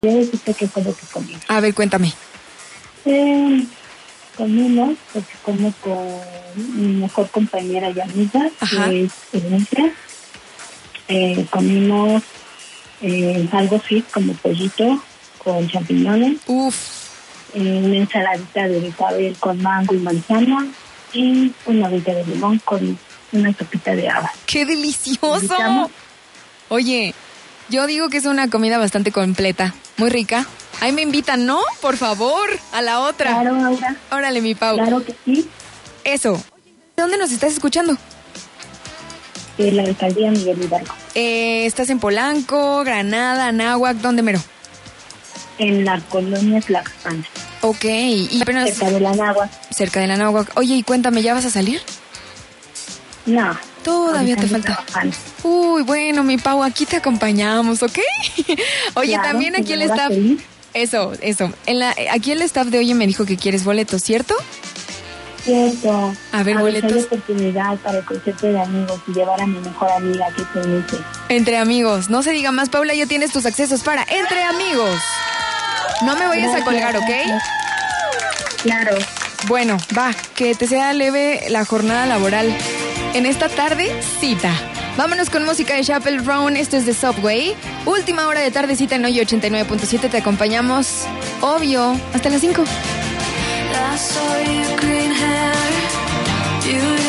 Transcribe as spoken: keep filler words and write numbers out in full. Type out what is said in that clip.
Yo decirte que fue lo que comí. A ver, cuéntame. Eh, comimos, porque como con mi mejor compañera y amiga, Ajá. que es Elencia. Eh, comimos eh, algo fit como pollito con champiñones. Uf. Eh, una ensaladita de betabel con mango y manzana y una agüita de limón con una sopita de habas. ¡Qué delicioso! ¿Invitamos? Oye, yo digo que es una comida bastante completa, muy rica. Ahí me invitan, ¿no? Por favor, a la otra. Claro, Aura. Órale, mi Pau. Claro que sí. Eso. ¿De dónde nos estás escuchando? De la alcaldía Miguel Hidalgo. Eh, ¿Estás en Polanco, Granada, Anáhuac? ¿Dónde mero? En la colonia Tlaxcala. Ok, y apenas... Cerca de la Anáhuac. Cerca de la Anáhuac. Oye, y cuéntame, ¿ya vas a salir? No. Todavía te falta. Trabajando. Uy, bueno, mi Pau, aquí te acompañamos, ¿ok? Oye, Claro, también aquí el señora staff... feliz. Eso, eso. En la, aquí el staff de Oye me dijo que quieres boletos, ¿cierto? Cierto. A ver, boletos. Hay oportunidad para el concierto de amigos y llevar a mi mejor amiga que se unice. Entre amigos. No se diga más, Paula, ya tienes tus accesos para Entre Amigos. No me vayas Gracias, a colgar, ¿ok? gracias. Claro. Bueno, va, que te sea leve la jornada laboral. En esta tarde, cita. Vámonos con música de Chappell Roan. Esto es de Subway. Última hora de tardecita en Oye ochenta y nueve punto siete. Te acompañamos, obvio, hasta las cinco. I saw your green hair, you